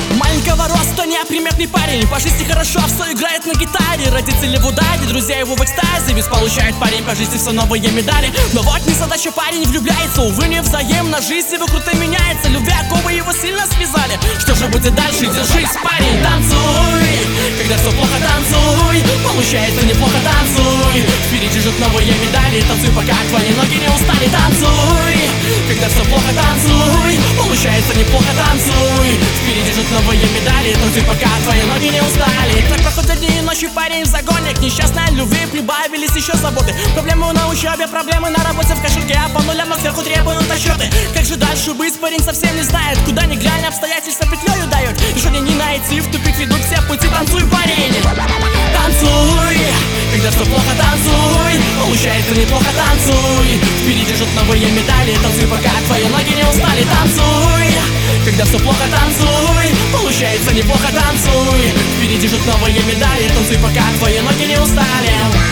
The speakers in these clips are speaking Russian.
Маленького роста, неприметный парень, по жизни хорошо, все играет на гитаре. Родители в ударе, друзья его в экстазе, ведь получает парень по жизни все новые медали. Но вот незадача, парень влюбляется, увы, не взаимно. Жизнь его круто меняется, любви оковы его сильно связали. Что же будет дальше? Держись, парень, танцуй. Когда все плохо, танцуй. Получается неплохо, танцуй. Впереди ждут новые медали. Танцуй, пока твои ноги не устали. Танцуй. Когда все плохо, танцуй. Получается неплохо, танцуй. Впереди ждут новые медали. Танцуй, пока твои ноги не устали. Так проходят дни и ночи, парень в загоне. К несчастной любви прибавились еще заботы. Проблемы на учебе, проблемы на работе, в кошельке, а по нулям, но сверху требуют отчеты. Как же дальше быть, парень совсем не знает. Куда ни глянь, обстоятельства петлею дает. Решение не найти, в тупик ведут все пути. Танцуй, парень, танцуй. Когда все плохо, танцуй. Получается неплохо, танцуй. Впереди ждут новые медали. Танцуй, пока твои ноги не устали. Танцуй. Когда все плохо, танцуй. Получается неплохо, танцуй. Впереди ждут новые медали. Танцуй, пока твои ноги не устали.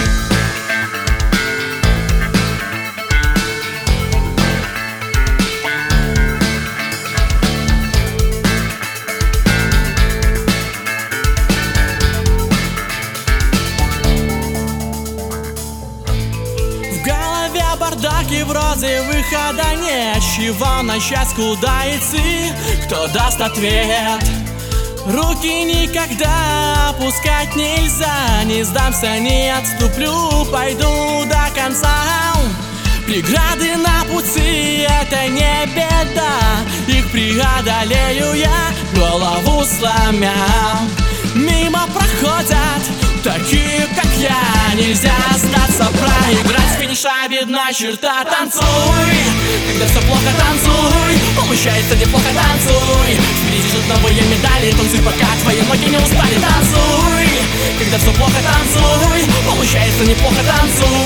Бардак и вроде выхода нет. С чего начать, куда идти, кто даст ответ? Руки никогда опускать нельзя. Не сдамся, не отступлю, пойду до конца. Преграды на пути — это не беда. Их преодолею я, голову сломя. Мимо проходят такие, как я. Нельзя остаться, проиграть, с финиша видна черта. Танцуй, когда все плохо, танцуй. Получается неплохо, танцуй. Впереди ждут новые медали. Танцуй, пока твои ноги не устали. Танцуй, когда все плохо, танцуй. Получается неплохо, танцуй.